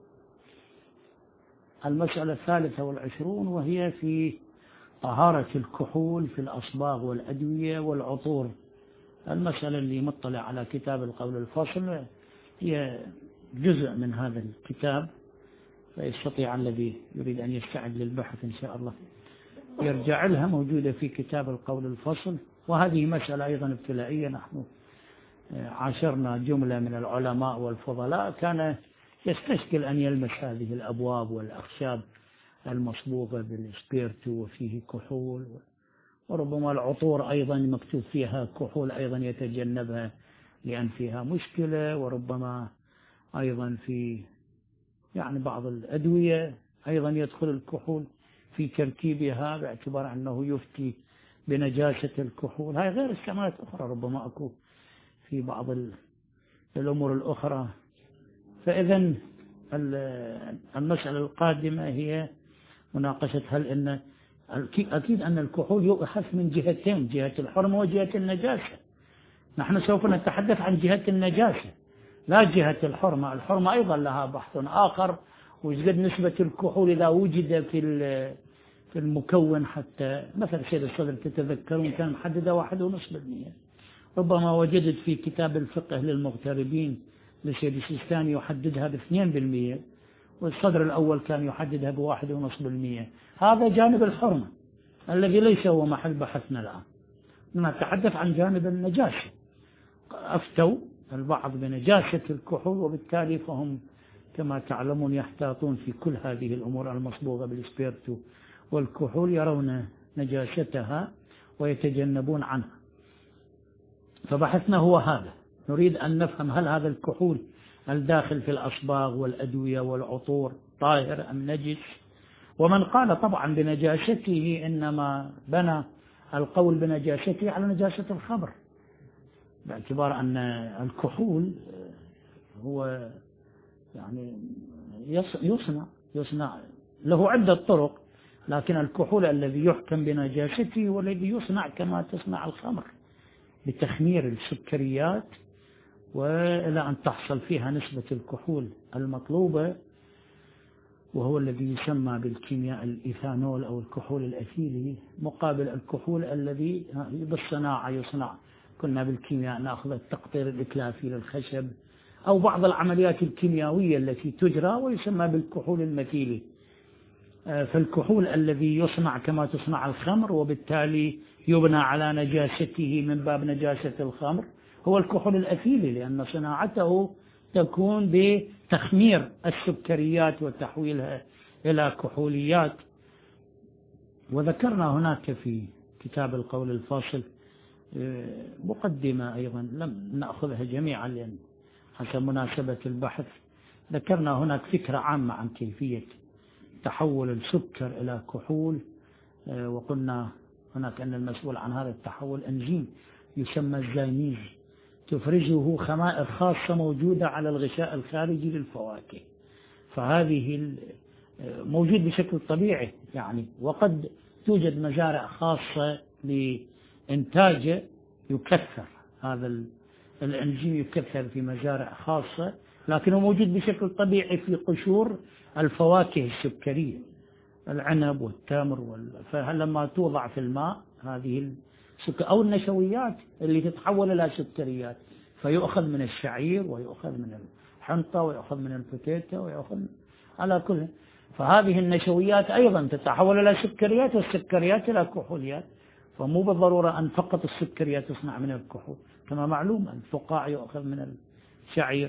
المسألة 23 وهي في طهارة الكحول في الأصباغ والأدوية والعطور. المسألة اللي مطلع على كتاب القول الفصل هي جزء من هذا الكتاب، فيستطيع الذي يريد أن يستعد للبحث إن شاء الله يرجع لها، موجودة في كتاب القول الفصل. وهذه مسألة أيضا ابتلائية، نحن عاشرنا جملة من العلماء والفضلاء كان يستشكل أن يلمس هذه الأبواب والأخشاب المصبوغة بالسبيرتو وفيه كحول، وربما العطور أيضا مكتوب فيها كحول أيضا يتجنبها لأن فيها مشكلة، وربما أيضا في يعني بعض الأدوية أيضا يدخل الكحول في تركيبها باعتبار أنه يفتي بنجاسة الكحول. هاي غير استعمالات أخرى ربما أكو في بعض الأمور الأخرى. فإذا المسألة القادمة هي مناقشة هل إن أكيد أن الكحول يؤخذ من جهتين، جهة الحرمة وجهة النجاسة. نحن سوف نتحدث عن جهة النجاسة لا جهة الحرمة. الحرمة أيضا لها بحث آخر، ويزيد نسبة الكحول إذا وجد في المكون، حتى مثلا سيد الصدر تتذكرون كان محددة 1.5%، ربما وجدت في كتاب الفقه للمغتربين لسيد السيستاني يحددها ب2%، والصدر الأول كان يحددها ب1.5%. هذا جانب الحرمة الذي ليس هو محل بحثنا الآن، نتحدث عن جانب النجاسة. أفتوا البعض بنجاسة الكحول، وبالتالي فهم كما تعلمون يحتاطون في كل هذه الأمور المصبوغة بالسبيرتو والكحول، يرون نجاستها ويتجنبون عنها. فبحثنا هو هذا، نريد أن نفهم هل هذا الكحول الداخل في الأصباغ والأدوية والعطور طاهر أم نجس. ومن قال طبعا بنجاسته إنما بنى القول بنجاسته على نجاسة الخمر، باعتبار أن الكحول هو يعني يصنع له عدة طرق، لكن الكحول الذي يحكم بنجاسته هو الذي يصنع كما تصنع الخمر بتخمير السكريات وإلى أن تحصل فيها نسبة الكحول المطلوبة، وهو الذي يسمى بالكيمياء الإيثانول أو الكحول الأثيلي، مقابل الكحول الذي بالصناعة يصنع. كنا بالكيمياء نأخذ التقطير الإتلافي للخشب أو بعض العمليات الكيميائية التي تجرى ويسمى بالكحول المثيلي. فالكحول الذي يصنع كما تصنع الخمر وبالتالي يبنى على نجاسته من باب نجاسة الخمر هو الكحول الأثيلي، لأن صناعته تكون بتخمير السكريات وتحويلها إلى كحوليات. وذكرنا هناك في كتاب القول الفاصل مقدمة أيضا لم نأخذها جميعا لأن حسب مناسبة البحث، ذكرنا هناك فكرة عامة عن كيفية تحول السكر إلى كحول، وقلنا هناك أن المسؤول عن هذا التحول أنزيم يسمى الزايميز تفرزه خمائر خاصة موجودة على الغشاء الخارجي للفواكه، فهذه موجود بشكل طبيعي يعني، وقد توجد مزارع خاصة لإنتاجه يكثر هذا الأنزيم يكثر في مزارع خاصة، لكنه موجود بشكل طبيعي في قشور الفواكه السكرية العنب والتمر فلما توضع في الماء هذه أو النشويات اللي تتحول إلى سكريات، فيؤخذ من الشعير ويؤخذ من الحنطة ويؤخذ من البوتيتا ويؤخذ على كل، فهذه النشويات أيضا تتحول إلى سكريات والسكريات إلى كحوليات، فمو بالضرورة أن فقط السكريات تصنع من الكحول، كما معلوم الفقاع يؤخذ من الشعير.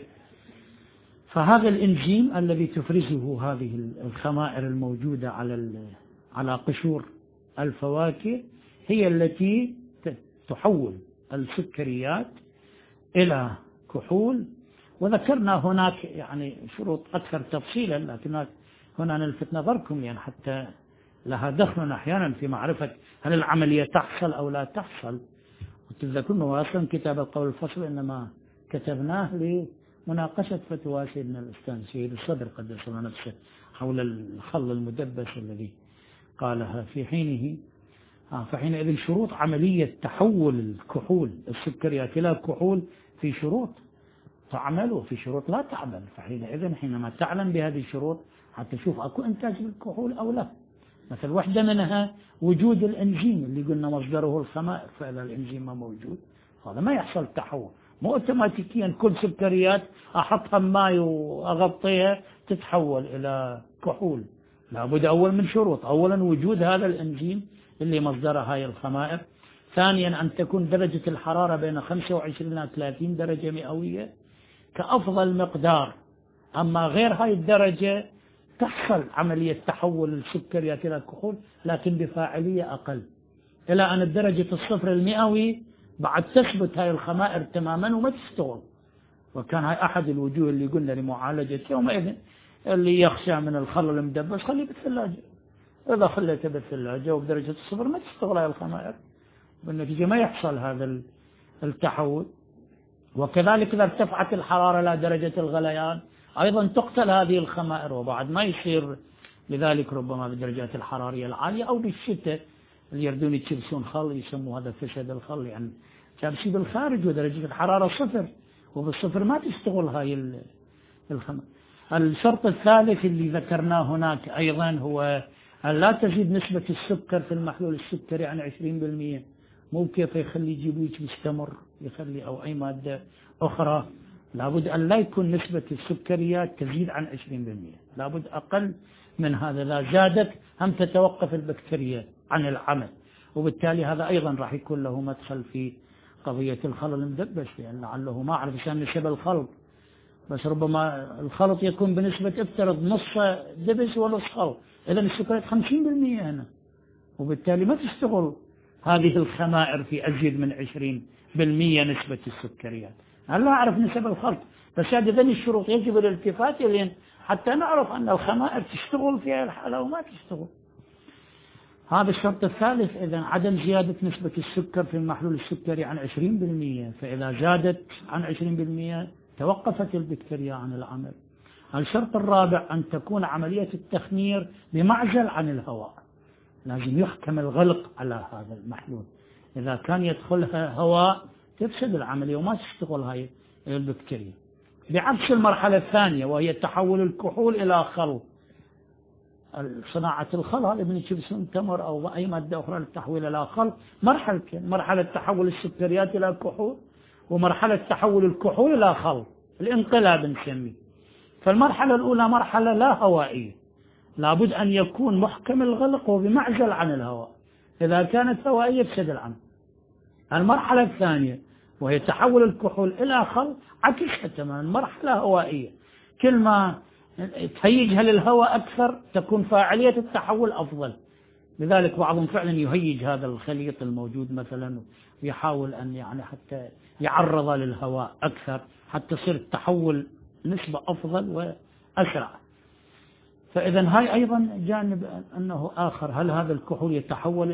فهذا الإنزيم الذي تفرزه هذه الخمائر الموجودة على قشور الفواكه هي التي تحول السكريات إلى كحول. وذكرنا هناك يعني شروط أكثر تفصيلا، لكن هنا نلفت نظركم يعني حتى لها دخل أحيانا في معرفة هل العملية تحصل أو لا تحصل. وتذكرون أصلا كتاب القول الفصل إنما كتبناه لمناقشة فتوى سيدنا الأستاذ سيد الصدر قدس الله نفسه حول الخل المدبس الذي قالها في حينه. فحينئذ شروط عملية تحول الكحول السكريات إلى كحول في شروط تعمل وفي شروط لا تعمل، فحينئذ حينما تعلم بهذه الشروط حتى تشوف أكو إنتاج للكحول أو لا. مثل واحدة منها وجود الإنزيم اللي قلنا مصدره الخمائر، فإذا الإنزيم ما موجود هذا ما يحصل تحول، مو اوتوماتيكيا كل سكريات أحطها بماء وأغطيها تتحول إلى كحول، لابد أول من شروط، أولا وجود هذا الإنزيم اللي مصدره هاي الخمائر، ثانيا أن تكون درجة الحرارة بين 25 و 30 درجة مئوية كأفضل مقدار، أما غير هاي الدرجة تحصل عملية تحول السكريات إلى كحول لكن بفاعلية أقل، إلى أن الدرجة الصفر المئوي بعد تثبت هاي الخمائر تماما وما تشتغل. وكان هاي أحد الوجوه اللي قلنا لمعالجة يومئذ اللي يخشى من الخل المدبس خليه بالثلاجة، إذا خليته بالثلاجة وبدرجة الصفر ما تشتغل هاي الخمائر، بالنتيجة ما يحصل هذا التحول. وكذلك إذا ارتفعت الحرارة إلى درجة الغليان أيضا تقتل هذه الخمائر وبعد ما يصير، لذلك ربما بالدرجات الحرارية العالية أو بالشتاء اللي يردون يتشبسون خل يسموا هذا فسد الخل، يعني شابسي بالخارج ودرجة الحرارة صفر وبالصفر ما تشتغل هاي الخمائر. الشرط الثالث اللي ذكرناه هناك أيضا هو أن لا تزيد نسبة السكر في المحلول السكري عن 20%، مو كيف يخلي جيبويك مستمر يخلي أو أي مادة أخرى، لابد أن لا يكون نسبة السكريات تزيد عن 20%، لابد أقل من هذا، إذا زادت هم تتوقف البكتيريا عن العمل، وبالتالي هذا أيضا راح يكون له مدخل في قضية الخلط المدبس، لأن لعله ما أعرف شان نسب الخلط، بس ربما الخلط يكون بنسبة افترض نص دبس ونص خلط، إذا السكريات 50% هنا، وبالتالي ما تشتغل هذه الخمائر في أزيد من 20% نسبة السكريات. أنا لا أعرف نسب الخلط، بس هذه الشروط يجب الالتفات إليها حتى نعرف أن الخمائر تشتغل في الحالة وما تشتغل. هذا الشرط الثالث. إذن عدم زيادة نسبة السكر في المحلول السكري عن 20%، فإذا زادت عن 20% توقفت البكتيريا عن العمل. الشرط الرابع أن تكون عملية التخمير بمعزل عن الهواء، لازم يحكم الغلق على هذا المحلول. إذا كان يدخلها هواء تفسد العملية وما تشتغل هاي البكتيريا، بعكس المرحلة الثانية وهي تحول الكحول إلى خل. صناعة الخل هذا من جبسون تمر أو أي مادة أخرى للتحويل إلى خل مرحلتين: مرحلة تحول السكريات إلى كحول، ومرحلة تحول الكحول إلى خل، الانقلاب نسميه. فالمرحلة الأولى مرحلة لا هوائية، لابد أن يكون محكم الغلق وبمعزل عن الهواء. إذا كانت هوائية يفسد العمل. المرحلة الثانية وهي تحول الكحول إلى خل عكسها تماما، مرحلة هوائية، كل ما تهيجها للهواء أكثر تكون فاعلية التحول أفضل. لذلك بعضهم فعلا يهيج هذا الخليط الموجود مثلا ويحاول أن يعني حتى يعرض للهواء أكثر حتى يصير التحول نسبة أفضل وأسرع. فإذا هاي أيضا جانب أنه آخر، هل هذا الكحول يتحول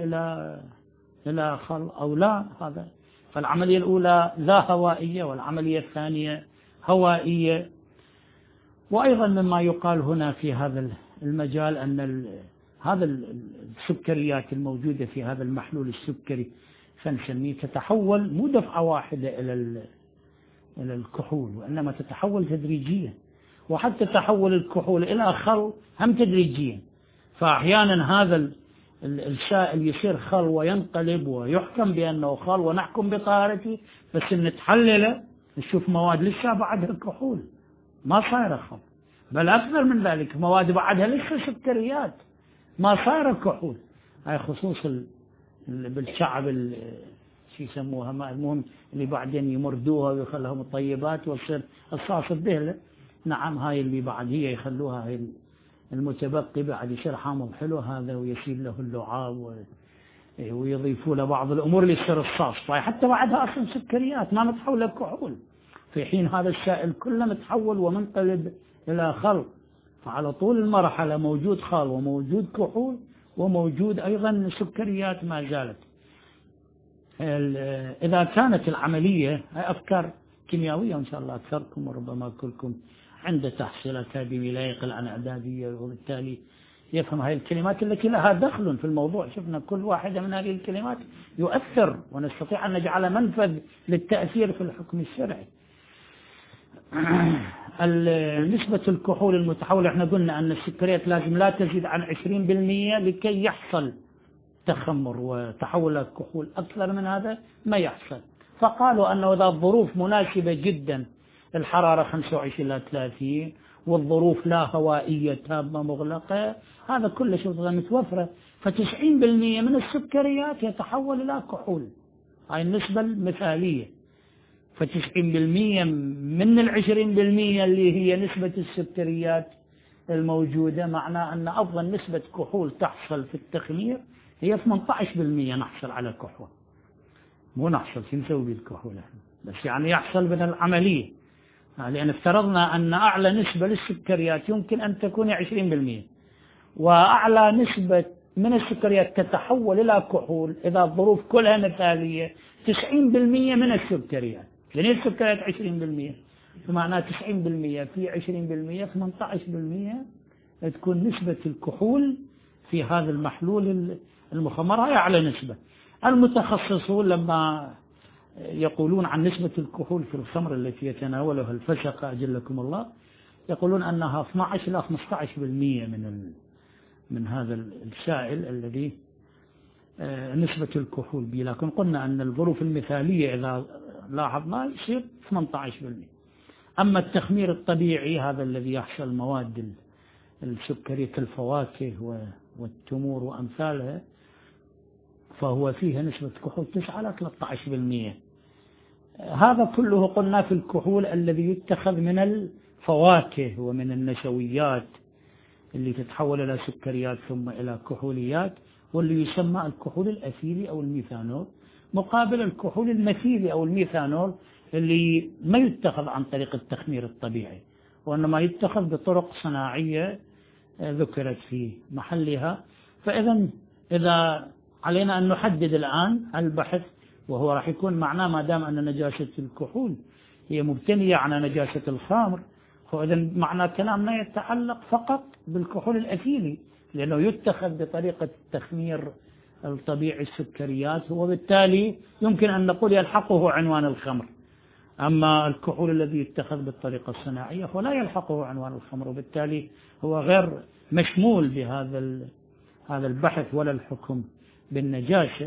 إلى خل أو لا؟ هذا فالعملية الأولى لا هوائية والعملية الثانية هوائية. وأيضا مما يقال هنا في هذا المجال أن هذا السكريات الموجودة في هذا المحلول السكري فنسميه تتحول مو دفعة واحدة إلى الكحول، وإنما تتحول تدريجيا، وحتى تحول الكحول إلى خل هم تدريجيا. فأحيانا هذا السائل يصير خل وينقلب ويحكم بأنه خل ونحكم بطهارته، بس نتحلله نشوف مواد لسه بعدها كحول ما صايره خل، بل أكثر من ذلك مواد بعدها لسه سكريات ما صايره كحول. هاي خصوص بالشعب شو يسموها المهم اللي بعدين يمردوها ويخلوها مطيبات وتصير الصاص الدهلة. نعم هاي اللي بعد هي يخلوها هاي المتبقي بعد يصير حامض حلو هذا ويسيل له اللعاب ويضيفوا له بعض الأمور اللي يصير الصاص. حتى بعدها أصلا سكريات ما متحولة كحول، في حين هذا السائل كله متحول ومنقلب إلى خل. فعلى طول المرحلة موجود خل وموجود كحول وموجود أيضا سكريات ما زالت. إذا كانت العملية أفكار كيميائية إن شاء الله أكثركم وربما كلكم عند تحصيل أكاديمي لا يقل عن إعدادية، وبالتالي يفهم هذه الكلمات التي لها دخل في الموضوع. شفنا كل واحدة من هذه الكلمات يؤثر ونستطيع أن نجعل منفذ للتأثير في الحكم الشرعي. نسبة الكحول المتحول احنا قلنا أن السكريات لازم لا تزيد عن 20% لكي يحصل تخمر وتحول الكحول. أكثر من هذا ما يحصل. فقالوا أنه إذا الظروف مناسبة جدا، الحرارة 25 إلى 30 والظروف لا هوائية تامة مغلقة، هذا كله شرطة متوفرة، ف90% من السكريات يتحول إلى كحول. هاي النسبة المثالية. ف90% من 20% اللي هي نسبة السكريات الموجودة، معناه أن أفضل نسبة كحول تحصل في التخمير هي 18% نحصل على كحول. مو نحصل شو نسوي بالكحول بس يعني يحصل من العملية، لأن افترضنا أن أعلى نسبة للسكريات يمكن أن تكون 20%، وأعلى نسبة من السكريات تتحول إلى كحول إذا الظروف كلها مثالية 90% من السكريات، لأن السكريات 20%، فمعناه 90% في 20% 18% تكون نسبة الكحول في هذا المحلول المخمر. هي أعلى نسبة. المتخصصون لما يقولون عن نسبة الكحول في الخمر التي يتناولها الفسقة أجلكم الله، يقولون أنها 12 إلى 15% من هذا السائل الذي نسبة الكحول به. لكن قلنا أن الظروف المثالية إذا لاحظنا يصير 18%. أما التخمير الطبيعي هذا الذي يحصل مواد السكرية كالفواكه والتمور وأمثالها، فهو فيها نسبة كحول 9 إلى 13%. هذا كله قلنا في الكحول الذي يتخذ من الفواكه ومن النشويات اللي تتحول إلى سكريات ثم إلى كحوليات، واللي يسمى الكحول الأثيلي أو الميثانول، مقابل الكحول المثيلي أو الميثانول اللي ما يتخذ عن طريق التخمير الطبيعي، وإنما يتخذ بطرق صناعية ذكرت في محلها. فإذا إذا علينا أن نحدد الآن البحث، وهو راح يكون معناه ما دام أن نجاسة الكحول هي مبتنية على نجاسة الخمر، فإذا معنى كلامنا يتعلق فقط بالكحول الأثيلي، لأنه يتخذ بطريقة التخمير الطبيعي السكريات، وبالتالي يمكن أن نقول يلحقه عنوان الخمر. أما الكحول الذي يتخذ بالطريقة الصناعية فلا يلحقه عنوان الخمر، وبالتالي هو غير مشمول بهذا البحث ولا الحكم بالنجاسة.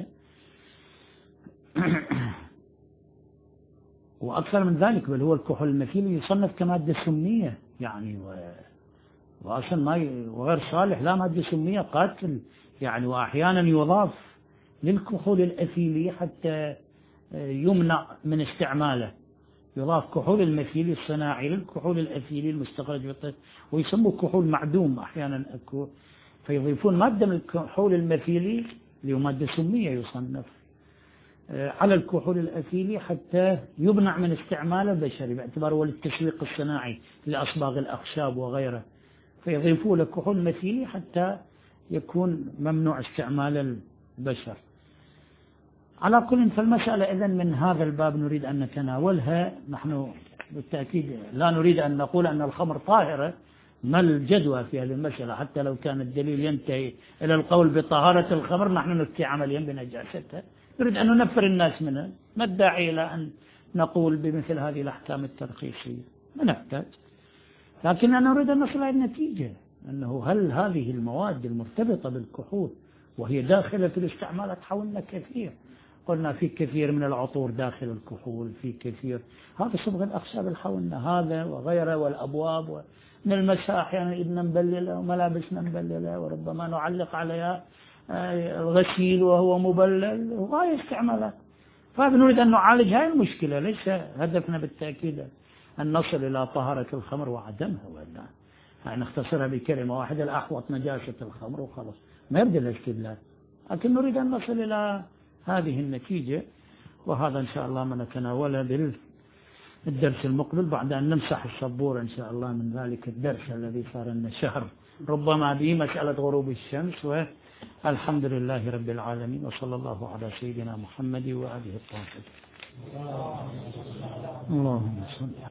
وأكثر من ذلك، بل هو الكحول المثيلي يصنف كمادة سمية يعني، وأصلا وغير صالح، لا مادة سمية قاتل يعني. وأحيانا يضاف للكحول الأثيلي حتى يمنع من استعماله، يضاف كحول المثيلي الصناعي للكحول الأثيلي المستخرج ويسموه كحول معدوم أحيانا أكو، فيضيفون مادة من الكحول المثيلي اللي هو مادة سمية يصنف على الكحول الأثيلي حتى يمنع من استعماله البشري، باعتباره هو للتسويق الصناعي لأصباغ الأخشاب وغيره، فيضيفوا له كحول مثيلي حتى يكون ممنوع استعمال البشر. على كل، فالمسألة إذن من هذا الباب نريد أن نتناولها. نحن بالتأكيد لا نريد أن نقول أن الخمر طاهرة، ما الجدوى في هذه المسألة؟ حتى لو كان الدليل ينتهي إلى القول بطهارة الخمر نحن نفتي عمليا بنجاستها، نريد أن ننفر الناس منها، ما الداعي إلى أن نقول بمثل هذه الأحكام الترخيصية، ما نحتاج. لكننا نريد أن نصل إلى النتيجة أنه هل هذه المواد المرتبطة بالكحول وهي داخلة في الاستعمالات حولنا كثير، قلنا في كثير من العطور داخل الكحول، في كثير هذا صبغ الأخشاب الحولنا هذا وغيره، والأبواب من المساء أحيانا إذن مبللة وملابسنا مبللة، وربما نعلق عليها الغسيل وهو مبلل وغاية استعمالات. فهذا نريد أن نعالج هذه المشكلة، ليس هدفنا بالتأكيد أن نصل إلى طهارة الخمر وعدمها، ولا يعني نختصرها بكلمة واحدة، الأحوط نجاسة الخمر وخلاص، ما يبدأ الاستدلال. لكن نريد أن نصل إلى هذه النتيجة، وهذا إن شاء الله ما نتناوله بالدرس المقبل بعد أن نمسح السبورة إن شاء الله من ذلك الدرس الذي صار لنا شهر ربما به مسألة غروب الشمس. والحمد لله رب العالمين، وصلى الله على سيدنا محمد وآله الطاهرين. اللهم صل